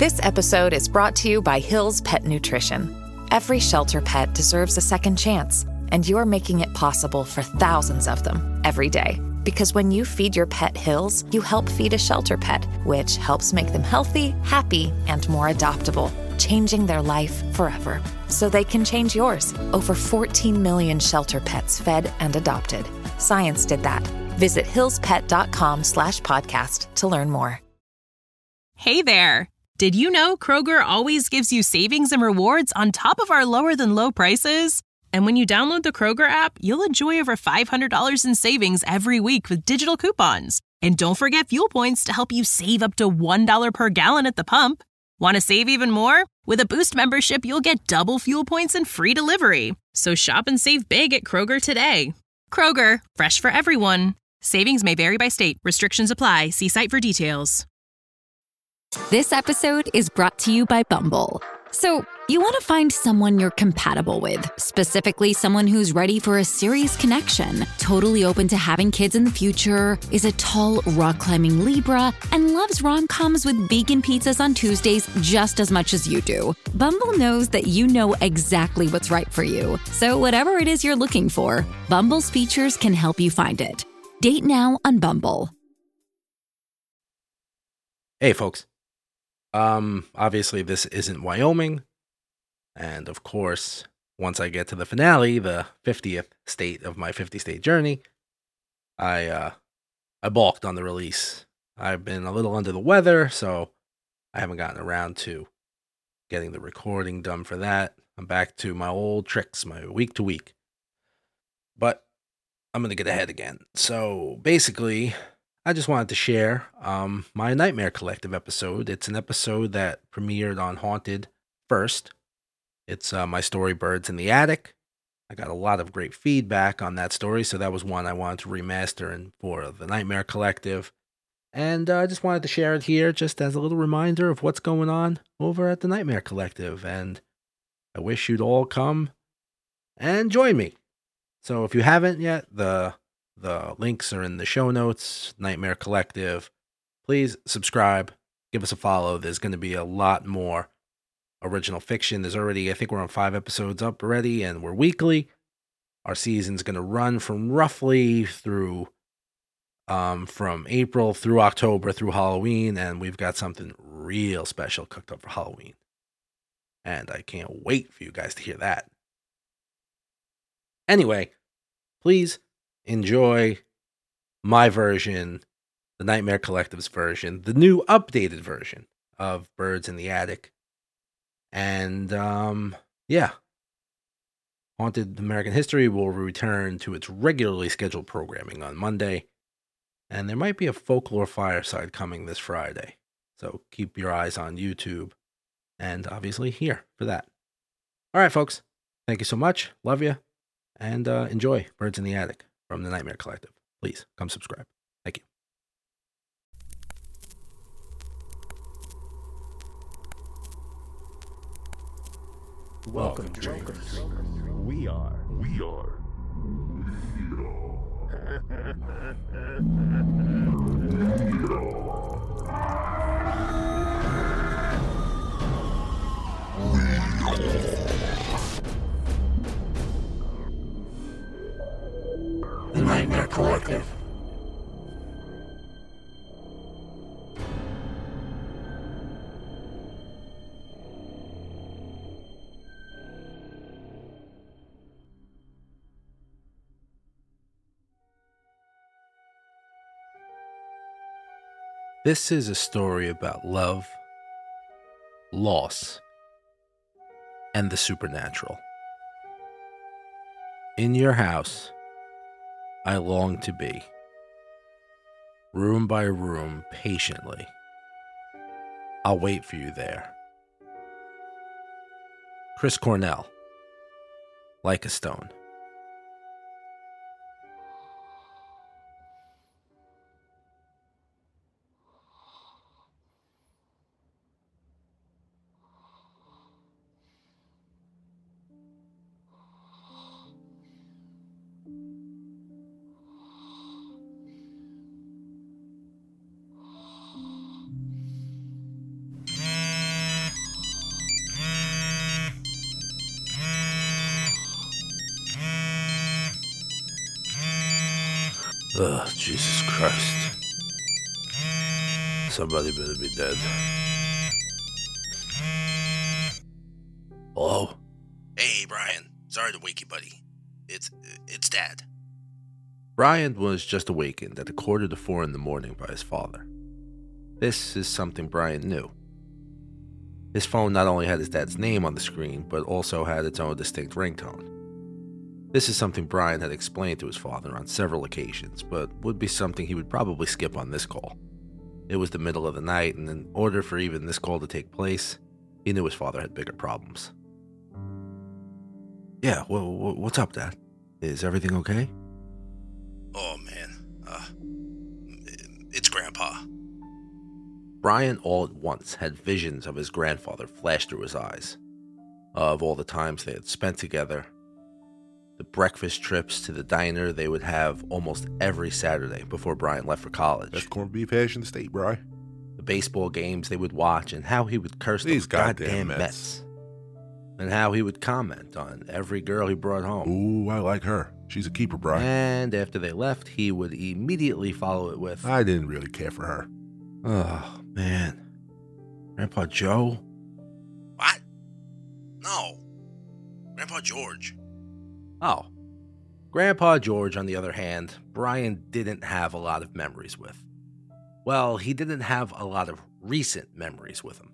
This episode is brought to you by Hill's Pet Nutrition. Every shelter pet deserves a second chance, and you're making it possible for thousands of them every day. Because when you feed your pet Hill's, you help feed a shelter pet, which helps make them healthy, happy, and more adoptable, changing their life forever. So they can change yours. Over 14 million shelter pets fed and adopted. Science did that. Visit hillspet.com/podcast to learn more. Hey there. Did you know Kroger always gives you savings and rewards on top of our lower than low prices? And when you download the Kroger app, you'll enjoy over $500 in savings every week with digital coupons. And don't forget fuel points to help you save up to $1 per gallon at the pump. Want to save even more? With a Boost membership, you'll get double fuel points and free delivery. So shop and save big at Kroger today. Kroger, fresh for everyone. Savings may vary by state. Restrictions apply. See site for details. This episode is brought to you by Bumble. So, you want to find someone you're compatible with, specifically someone who's ready for a serious connection, totally open to having kids in the future, is a tall, rock-climbing Libra, and loves rom-coms with vegan pizzas on Tuesdays just as much as you do. Bumble knows that you know exactly what's right for you. So whatever it is you're looking for, Bumble's features can help you find it. Date now on Bumble. Hey, folks. Obviously this isn't Wyoming. And of course, once I get to the finale, the 50th state of my 50-state journey, I balked on the release. I've been a little under the weather, so I haven't gotten around to getting the recording done for that. I'm back to my old tricks, my week to week. But I'm going to get ahead again. So basically, I just wanted to share my Nightmare Collective episode. It's an episode that premiered on Haunted first. It's my story, Birds in the Attic. I got a lot of great feedback on that story, so that was one I wanted to remaster and for the Nightmare Collective. And I just wanted to share it here just as a little reminder of what's going on over at the Nightmare Collective. And I wish you'd all come and join me. So if you haven't yet, the links are in the show notes, Nightmare Collective. Please subscribe, give us a follow. There's going to be a lot more original fiction. There's already, I think we're on 5 episodes up already, and we're weekly. Our season's going to run from roughly through, from April through October through Halloween, and we've got something real special cooked up for Halloween. And I can't wait for you guys to hear that. Anyway, please enjoy my version, the Nightmare Collective's version, the new updated version of Birds in the Attic. And, yeah. Haunted American History will return to its regularly scheduled programming on Monday. And there might be a folklore fireside coming this Friday. So keep your eyes on YouTube and obviously here for that. All right, folks. Thank you so much. Love you. And enjoy Birds in the Attic from the Nightmare Collective. Please come subscribe. Thank you. Welcome, drinkers. We are. The Nightmare Collective. This is a story about love, loss, and the supernatural. In your house, I long to be, room by room, patiently. I'll wait for you there. Chris Cornell, Like a Stone. Ugh, Jesus Christ. Somebody better be dead. Hello? Hey, Brian. Sorry to wake you, buddy. It's Dad. Brian was just awakened at 3:45 in the morning by his father. This is something Brian knew. His phone not only had his dad's name on the screen, but also had its own distinct ringtone. This is something Brian had explained to his father on several occasions, but would be something he would probably skip on this call. It was the middle of the night, and in order for even this call to take place, he knew his father had bigger problems. Yeah, well, what's up, Dad? Is everything okay? Oh, man. It's Grandpa. Brian all at once had visions of his grandfather flash through his eyes, of all the times they had spent together, the breakfast trips to the diner they would have almost every Saturday before Brian left for college, Best corned beef hash in the state, bro. the baseball games they would watch, and how he would curse These those goddamn goddamn Mets, and how he would comment on every girl he brought home. Ooh, I like her. She's a keeper, bro. And after they left, he would immediately follow it with, I didn't really care for her. "Oh, man. Grandpa Joe?" What? No. Grandpa George. Oh. Grandpa George, on the other hand, Brian didn't have a lot of memories with. Well, he didn't have a lot of recent memories with him.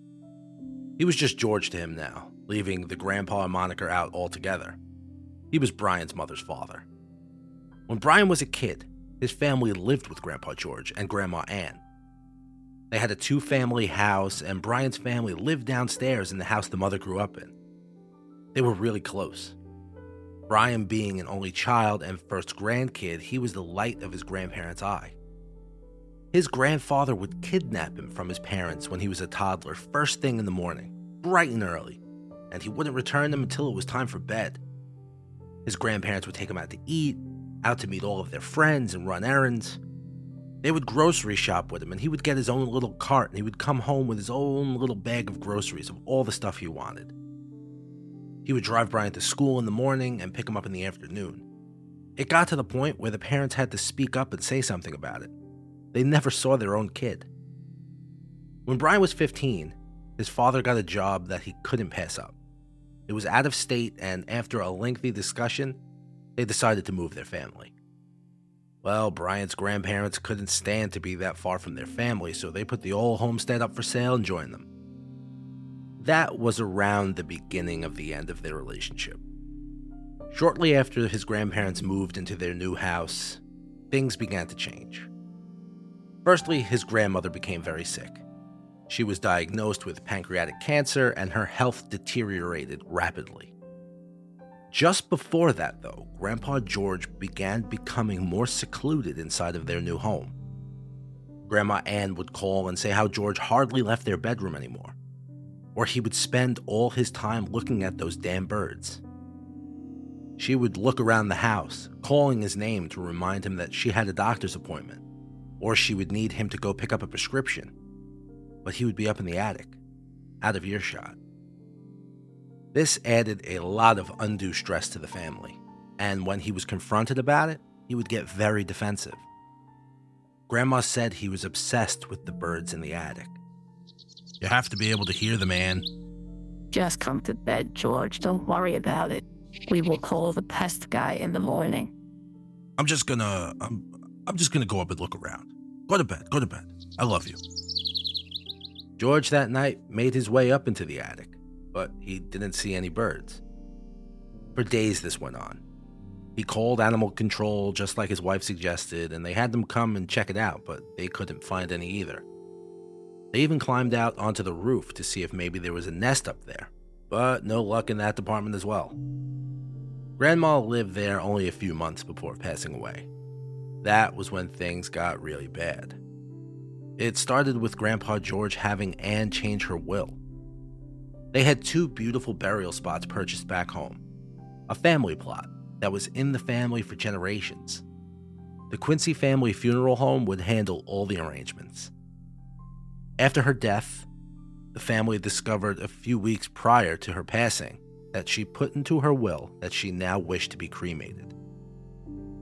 He was just George to him now, leaving the grandpa moniker out altogether. He was Brian's mother's father. When Brian was a kid, his family lived with Grandpa George and Grandma Ann. They had a 2-family house, and Brian's family lived downstairs in the house the mother grew up in. They were really close. Brian being an only child and first grandkid, he was the light of his grandparents' eye. His grandfather would kidnap him from his parents when he was a toddler first thing in the morning, bright and early, and he wouldn't return them until it was time for bed. His grandparents would take him out to eat, out to meet all of their friends and run errands. They would grocery shop with him, and he would get his own little cart, and he would come home with his own little bag of groceries of all the stuff he wanted. He would drive Brian to school in the morning and pick him up in the afternoon. It got to the point where the parents had to speak up and say something about it. They never saw their own kid. When Brian was 15, his father got a job that he couldn't pass up. It was out of state, and after a lengthy discussion, they decided to move their family. Well, Brian's grandparents couldn't stand to be that far from their family, so they put the old homestead up for sale and joined them. That was around the beginning of the end of their relationship. Shortly after his grandparents moved into their new house, things began to change. Firstly, his grandmother became very sick. She was diagnosed with pancreatic cancer, and her health deteriorated rapidly. Just before that, though, Grandpa George began becoming more secluded inside of their new home. Grandma Ann would call and say how George hardly left their bedroom anymore, or he would spend all his time looking at those damn birds. She would look around the house, calling his name to remind him that she had a doctor's appointment, or she would need him to go pick up a prescription, but he would be up in the attic, out of earshot. This added a lot of undue stress to the family, and when he was confronted about it, he would get very defensive. Grandma said he was obsessed with the birds in the attic. You have to be able to hear the man. Just come to bed, George. Don't worry about it. We will call the pest guy in the morning. I'm just gonna go up and look around. Go to bed. I love you. George that night made his way up into the attic, but he didn't see any birds. For days this went on. He called animal control just like his wife suggested, and they had them come and check it out, but they couldn't find any either. They even climbed out onto the roof to see if maybe there was a nest up there, but no luck in that department as well. Grandma lived there only a few months before passing away. That was when things got really bad. It started with Grandpa George having Ann change her will. They had 2 beautiful burial spots purchased back home, a family plot that was in the family for generations. The Quincy family funeral home would handle all the arrangements. After her death, the family discovered a few weeks prior to her passing that she put into her will that she now wished to be cremated.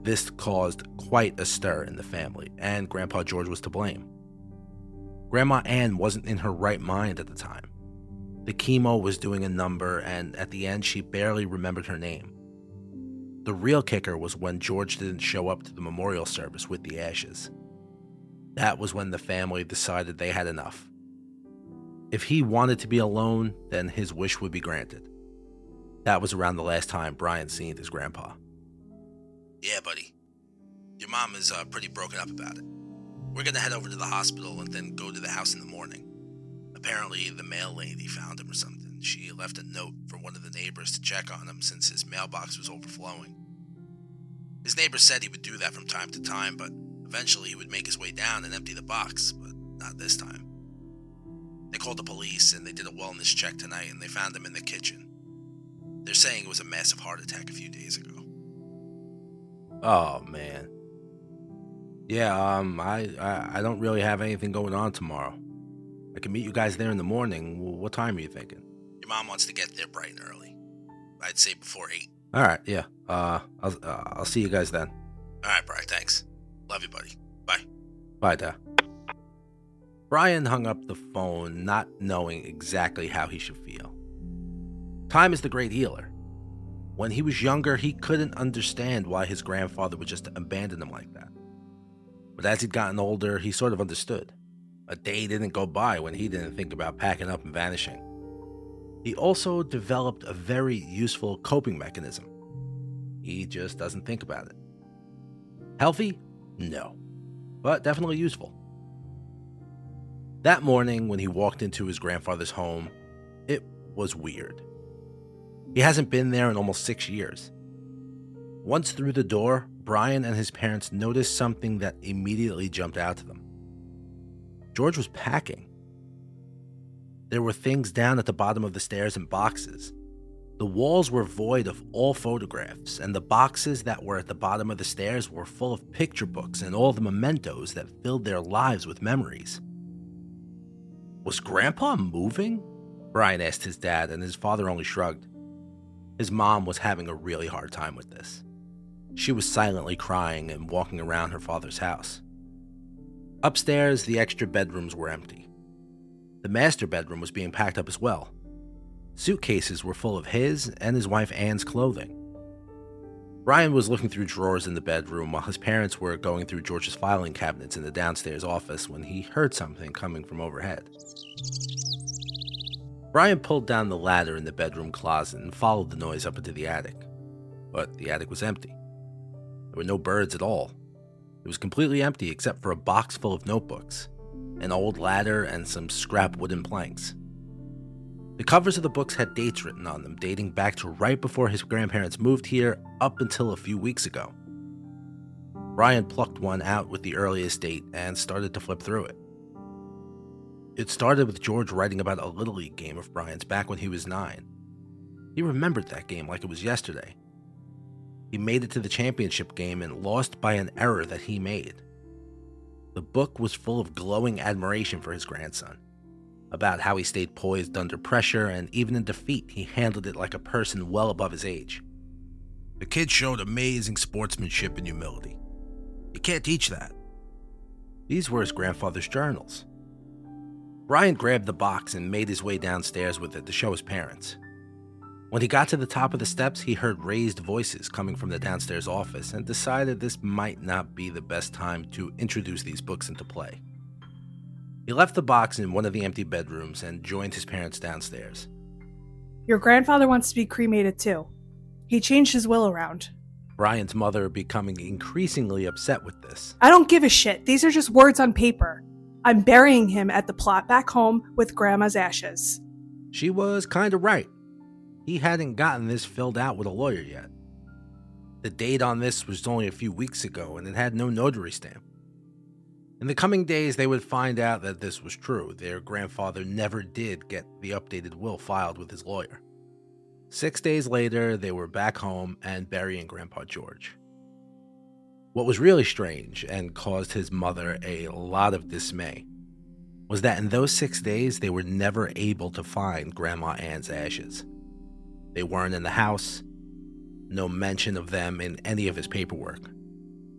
This caused quite a stir in the family, and Grandpa George was to blame. Grandma Ann wasn't in her right mind at the time. The chemo was doing a number, and at the end, she barely remembered her name. The real kicker was when George didn't show up to the memorial service with the ashes. That was when the family decided they had enough. If he wanted to be alone, then his wish would be granted. That was around the last time Brian seen his grandpa. Yeah, buddy. Your mom is pretty broken up about it. We're gonna head over to the hospital and then go to the house in the morning. Apparently, the mail lady found him or something. She left a note for one of the neighbors to check on him since his mailbox was overflowing. His neighbor said he would do that from time to time, but eventually he would make his way down and empty the box, but not this time. They called the police and they did a wellness check tonight and they found him in the kitchen. They're saying it was a massive heart attack a few days ago. Oh, man. Yeah, I don't really have anything going on tomorrow. I can meet you guys there in the morning. What time are you thinking? Your mom wants to get there bright and early. I'd say before 8. All right, yeah. I'll see you guys then. All right, Brian, thanks. Love you, buddy. Bye. Bye, Dad. Brian hung up the phone, not knowing exactly how he should feel. Time is the great healer. When he was younger, he couldn't understand why his grandfather would just abandon him like that. But as he'd gotten older, he sort of understood. A day didn't go by when he didn't think about packing up and vanishing. He also developed a very useful coping mechanism. He just doesn't think about it. Healthy? No. But definitely useful. That morning, when he walked into his grandfather's home, it was weird. He hasn't been there in almost 6 years. Once through the door, Brian and his parents noticed something that immediately jumped out to them. George was packing. There were things down at the bottom of the stairs in boxes. The walls were void of all photographs, and the boxes that were at the bottom of the stairs were full of picture books and all the mementos that filled their lives with memories. Was Grandpa moving? Brian asked his dad, and his father only shrugged. His mom was having a really hard time with this. She was silently crying and walking around her father's house. Upstairs, the extra bedrooms were empty. The master bedroom was being packed up as well. Suitcases were full of his and his wife Ann's clothing. Brian was looking through drawers in the bedroom while his parents were going through George's filing cabinets in the downstairs office when he heard something coming from overhead. Brian pulled down the ladder in the bedroom closet and followed the noise up into the attic. But the attic was empty. There were no birds at all. It was completely empty except for a box full of notebooks, an old ladder, and some scrap wooden planks. The covers of the books had dates written on them, dating back to right before his grandparents moved here up until a few weeks ago. Brian plucked one out with the earliest date and started to flip through it. It started with George writing about a Little League game of Brian's back when he was 9. He remembered that game like it was yesterday. He made it to the championship game and lost by an error that he made. The book was full of glowing admiration for his grandson, about how he stayed poised under pressure, and even in defeat, he handled it like a person well above his age. The kid showed amazing sportsmanship and humility. You can't teach that. These were his grandfather's journals. Brian grabbed the box and made his way downstairs with it to show his parents. When he got to the top of the steps, he heard raised voices coming from the downstairs office and decided this might not be the best time to introduce these books into play. He left the box in one of the empty bedrooms and joined his parents downstairs. Your grandfather wants to be cremated too. He changed his will around. Brian's mother becoming increasingly upset with this. I don't give a shit. These are just words on paper. I'm burying him at the plot back home with Grandma's ashes. She was kind of right. He hadn't gotten this filled out with a lawyer yet. The date on this was only a few weeks ago, and it had no notary stamp. In the coming days, they would find out that this was true. Their grandfather never did get the updated will filed with his lawyer. 6 days later, they were back home and burying Grandpa George. What was really strange and caused his mother a lot of dismay was that in those 6 days, they were never able to find Grandma Ann's ashes. They weren't in the house, no mention of them in any of his paperwork.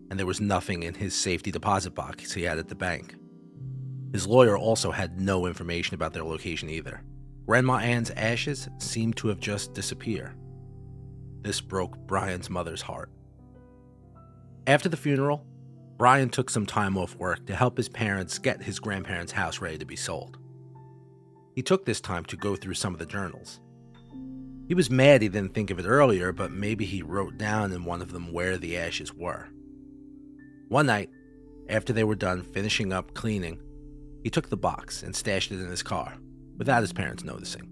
and there was nothing in his safety deposit box he had at the bank. His lawyer also had no information about their location either. Grandma Ann's ashes seemed to have just disappeared. This broke Brian's mother's heart. After the funeral, Brian took some time off work to help his parents get his grandparents' house ready to be sold. He took this time to go through some of the journals. He was mad he didn't think of it earlier, but maybe he wrote down in one of them where the ashes were. One night, after they were done finishing up cleaning, he took the box and stashed it in his car, without his parents noticing.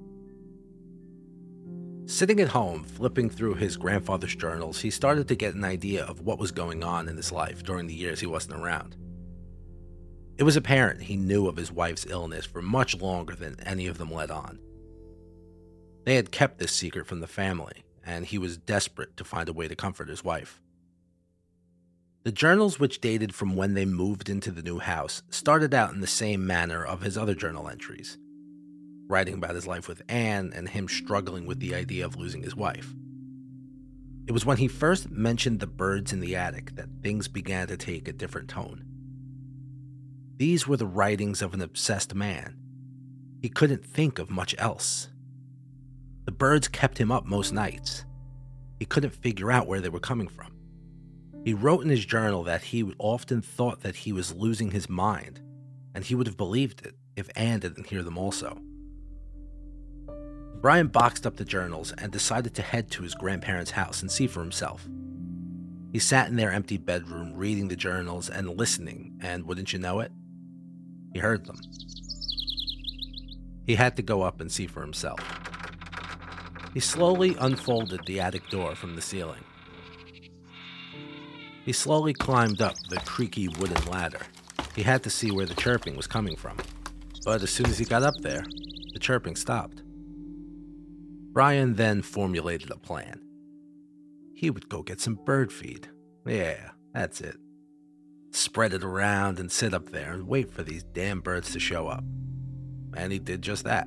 Sitting at home, flipping through his grandfather's journals, he started to get an idea of what was going on in his life during the years he wasn't around. It was apparent he knew of his wife's illness for much longer than any of them let on. They had kept this secret from the family, and he was desperate to find a way to comfort his wife. The journals, which dated from when they moved into the new house, started out in the same manner of his other journal entries, writing about his life with Anne and him struggling with the idea of losing his wife. It was when he first mentioned the birds in the attic that things began to take a different tone. These were the writings of an obsessed man. He couldn't think of much else. The birds kept him up most nights. He couldn't figure out where they were coming from. He wrote in his journal that he often thought that he was losing his mind, and he would have believed it if Anne didn't hear them also. Brian boxed up the journals and decided to head to his grandparents' house and see for himself. He sat in their empty bedroom reading the journals and listening, and wouldn't you know it, he heard them. He had to go up and see for himself. He slowly unfolded the attic door from the ceiling. He slowly climbed up the creaky wooden ladder. He had to see where the chirping was coming from, but as soon as he got up there, the chirping stopped. Brian then formulated a plan. He would go get some bird feed. Yeah, that's it. Spread it around and sit up there and wait for these damn birds to show up. And he did just that.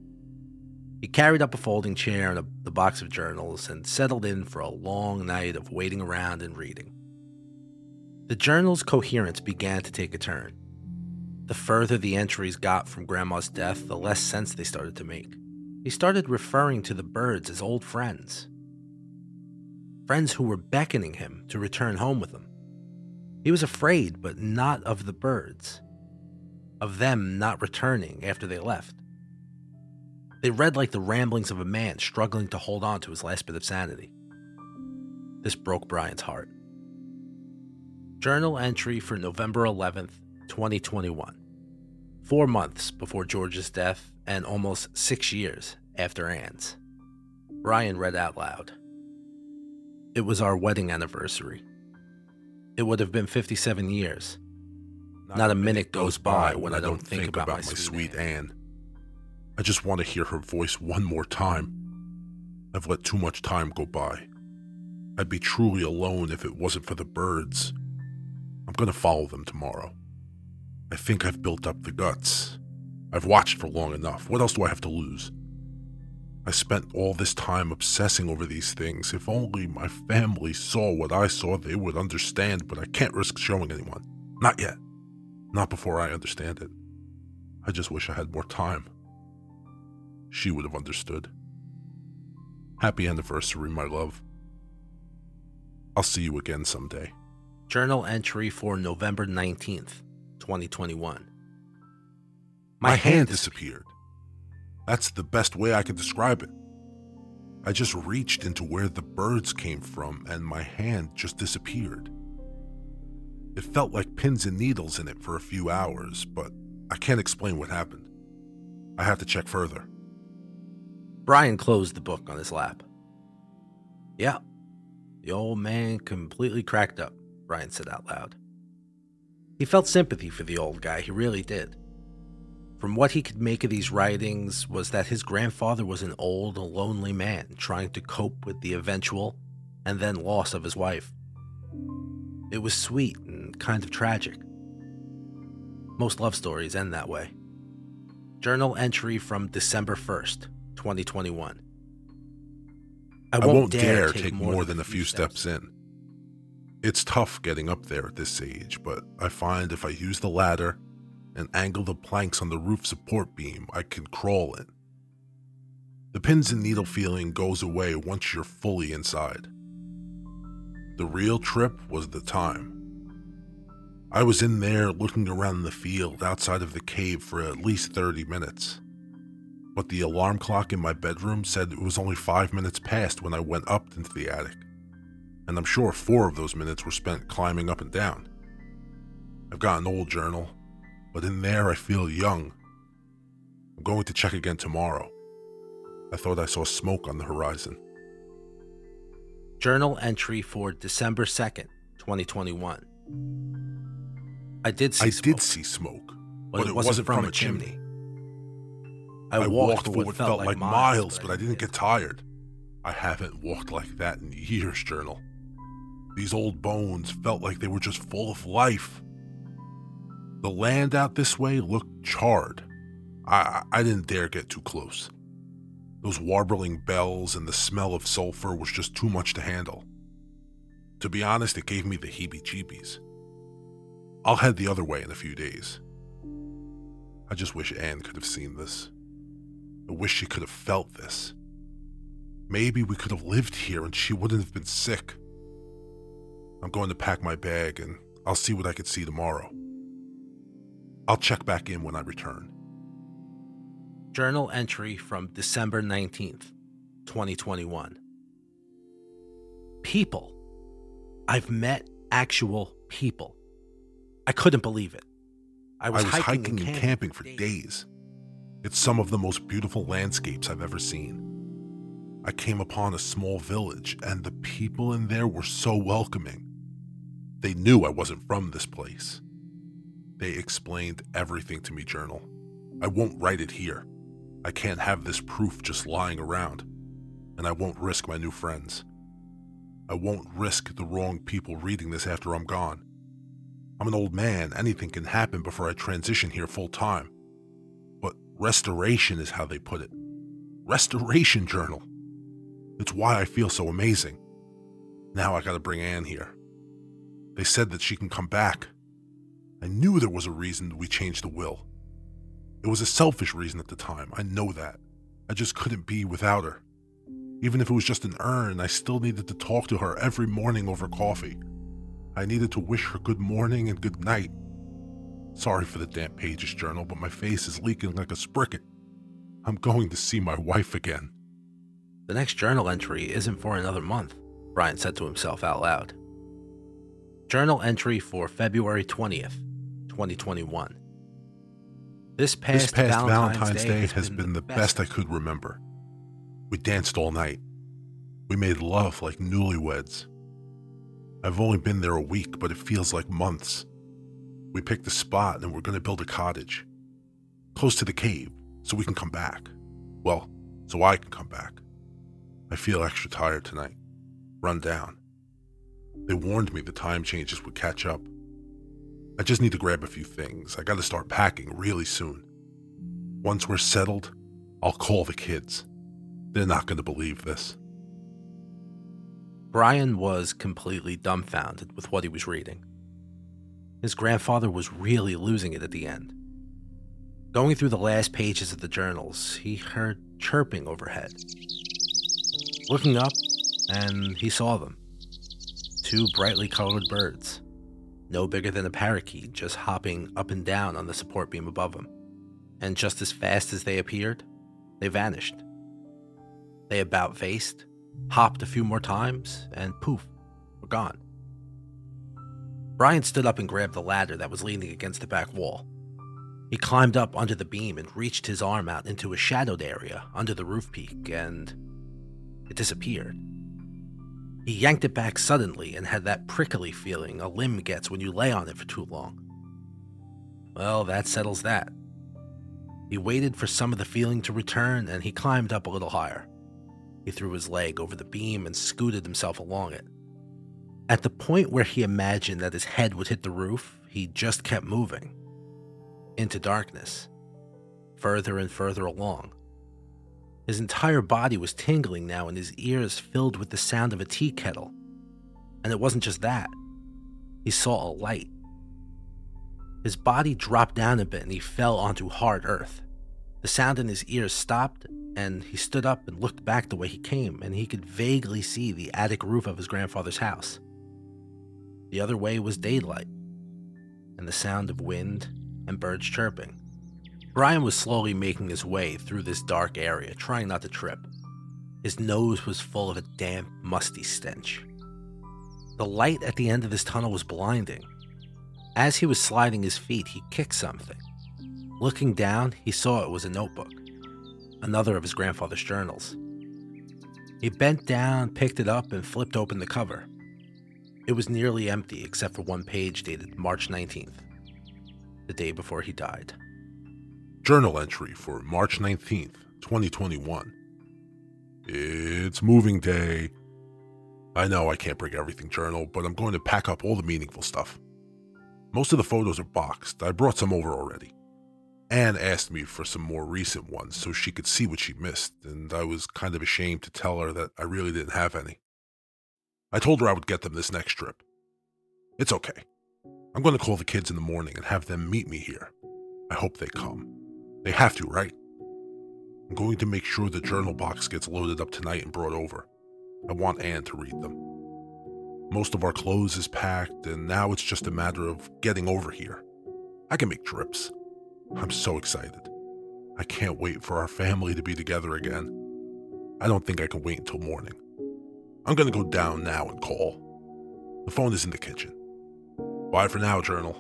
He carried up a folding chair and the box of journals and settled in for a long night of waiting around and reading. The journal's coherence began to take a turn. The further the entries got from Grandma's death, the less sense they started to make. He started referring to the birds as old friends. Friends who were beckoning him to return home with them. He was afraid, but not of the birds. Of them not returning after they left. They read like the ramblings of a man struggling to hold on to his last bit of sanity. This broke Brian's heart. Journal entry for November 11th, 2021. 4 months before George's death and almost 6 years after Anne's. Brian read out loud. It was our wedding anniversary. It would have been 57 years. Not a minute goes by when I don't think about my sweet Anne. I just want to hear her voice one more time. I've let too much time go by. I'd be truly alone if it wasn't for the birds. I'm going to follow them tomorrow. I think I've built up the guts. I've watched for long enough. What else do I have to lose? I spent all this time obsessing over these things. If only my family saw what I saw, they would understand, but I can't risk showing anyone. Not yet. Not before I understand it. I just wish I had more time. She would have understood. Happy anniversary, my love. I'll see you again someday. Journal entry for November 19th, 2021. My hand disappeared. That's the best way I can describe it. I just reached into where the birds came from and my hand just disappeared. It felt like pins and needles in it for a few hours, but I can't explain what happened. I have to check further. Brian closed the book on his lap. Yeah, the old man completely cracked up, Brian said out loud. He felt sympathy for the old guy, he really did. From what he could make of these writings was that his grandfather was an old, lonely man trying to cope with the eventual and then loss of his wife. It was sweet and kind of tragic. Most love stories end that way. Journal entry from December 1st, 2021. I won't dare take more than a few steps in. It's tough getting up there at this age, but I find if I use the ladder and angle the planks on the roof support beam, I can crawl in. The pins and needle feeling goes away once you're fully inside. The real trip was the time. I was in there looking around the field outside of the cave for at least 30 minutes. But the alarm clock in my bedroom said it was only 5 minutes past when I went up into the attic. And I'm sure 4 of those minutes were spent climbing up and down. I've got an old journal, but in there I feel young. I'm going to check again tomorrow. I thought I saw smoke on the horizon. Journal entry for December 2nd, 2021. I did see smoke, but it wasn't from a chimney. I walked for what felt like miles, but I didn't get tired. I haven't walked like that in years, Journal. These old bones felt like they were just full of life. The land out this way looked charred. I didn't dare get too close. Those warbling bells and the smell of sulfur was just too much to handle. To be honest, it gave me the heebie-jeebies. I'll head the other way in a few days. I just wish Anne could have seen this. I wish she could have felt this. Maybe we could have lived here and she wouldn't have been sick. I'm going to pack my bag and I'll see what I can see tomorrow. I'll check back in when I return. Journal entry from December 19th, 2021. People. I've met actual people. I couldn't believe it. I was hiking and camping for days. It's some of the most beautiful landscapes I've ever seen. I came upon a small village, and the people in there were so welcoming. They knew I wasn't from this place. They explained everything to me, Journal. I won't write it here. I can't have this proof just lying around, and I won't risk my new friends. I won't risk the wrong people reading this after I'm gone. I'm an old man. Anything can happen before I transition here full time. But restoration is how they put it. Restoration, Journal. It's why I feel so amazing. Now I gotta bring Anne here. They said that she can come back. I knew there was a reason we changed the will. It was a selfish reason at the time, I know that. I just couldn't be without her. Even if it was just an urn, I still needed to talk to her every morning over coffee. I needed to wish her good morning and good night. Sorry for the damp pages, Journal, but my face is leaking like a spricket. I'm going to see my wife again. The next journal entry isn't for another month, Brian said to himself out loud. Journal entry for February 20th, 2021. This past Valentine's Day has been the best I could remember. We danced all night. We made love like newlyweds. I've only been there a week, but it feels like months. We picked a spot and we're going to build a cottage. Close to the cave, so we can come back. Well, so I can come back. I feel extra tired tonight. Run down. They warned me the time changes would catch up. I just need to grab a few things. I gotta start packing really soon. Once we're settled, I'll call the kids. They're not gonna believe this. Brian was completely dumbfounded with what he was reading. His grandfather was really losing it at the end. Going through the last pages of the journals, he heard chirping overhead. Looking up, and he saw them. 2 brightly colored birds, no bigger than a parakeet, just hopping up and down on the support beam above him. And just as fast as they appeared, they vanished. They about-faced, hopped a few more times, and poof, were gone. Brian stood up and grabbed the ladder that was leaning against the back wall. He climbed up under the beam and reached his arm out into a shadowed area under the roof peak, and it disappeared. He yanked it back suddenly and had that prickly feeling a limb gets when you lay on it for too long. Well, that settles that. He waited for some of the feeling to return, and he climbed up a little higher. He threw his leg over the beam and scooted himself along it. At the point where he imagined that his head would hit the roof, he just kept moving. Into darkness. Further and further along. His entire body was tingling now and his ears filled with the sound of a tea kettle. And it wasn't just that. he saw a light. His body dropped down a bit and he fell onto hard earth. The sound in his ears stopped, and he stood up and looked back the way he came, and he could vaguely see the attic roof of his grandfather's house. The other way was daylight, and the sound of wind and birds chirping. Brian was slowly making his way through this dark area, trying not to trip. His nose was full of a damp, musty stench. The light at the end of this tunnel was blinding. As he was sliding his feet, he kicked something. Looking down, he saw it was a notebook, another of his grandfather's journals. He bent down, picked it up, and flipped open the cover. It was nearly empty except for one page dated March 19th, the day before he died. Journal entry for March 19th, 2021. It's moving day. I know I can't bring everything journal, but I'm going to pack up all the meaningful stuff. Most of the photos are boxed. I brought some over already. Anne asked me for some more recent ones so she could see what she missed, and I was kind of ashamed to tell her that I really didn't have any. I told her I would get them this next trip. It's okay. I'm going to call the kids in the morning and have them meet me here. I hope they come. They have to, right? I'm going to make sure the journal box gets loaded up tonight and brought over. I want Anne to read them. Most of our clothes is packed, and now it's just a matter of getting over here. I can make trips. I'm so excited. I can't wait for our family to be together again. I don't think I can wait until morning. I'm going to go down now and call. The phone is in the kitchen. Bye for now, journal.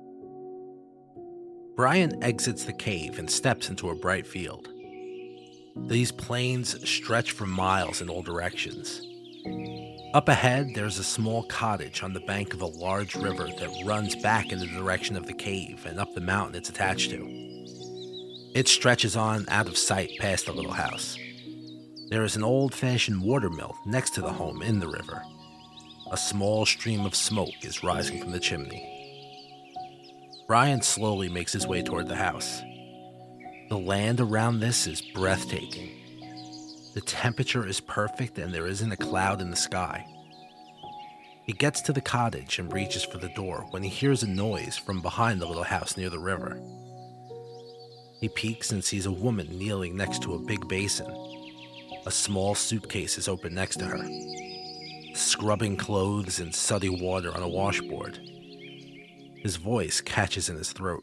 Brian exits the cave and steps into a bright field. These plains stretch for miles in all directions. Up ahead, there's a small cottage on the bank of a large river that runs back in the direction of the cave and up the mountain it's attached to. It stretches on out of sight past the little house. There is an old-fashioned watermill next to the home in the river. A small stream of smoke is rising from the chimney. Brian slowly makes his way toward the house. The land around this is breathtaking. The temperature is perfect and there isn't a cloud in the sky. He gets to the cottage and reaches for the door when he hears a noise from behind the little house near the river. He peeks and sees a woman kneeling next to a big basin. A small suitcase is open next to her. Scrubbing clothes in sooty water on a washboard. His voice catches in his throat.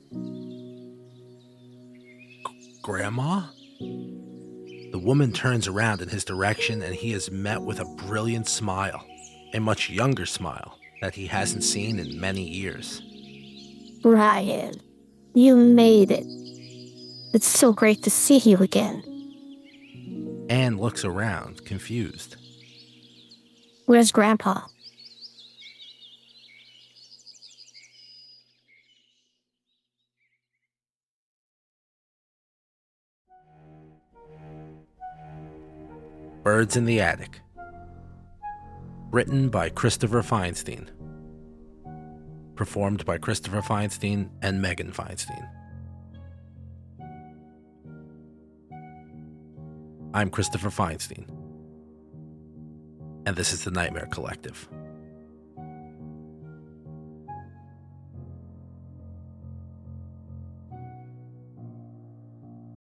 Grandma? The woman turns around in his direction and he is met with a brilliant smile, a much younger smile that he hasn't seen in many years. Brian, you made it. It's so great to see you again. Anne looks around, confused. Where's Grandpa? Birds in the Attic. Written by Christopher Feinstein. Performed by Christopher Feinstein and Megan Feinstein. I'm Christopher Feinstein, and this is the Nightmare Collective.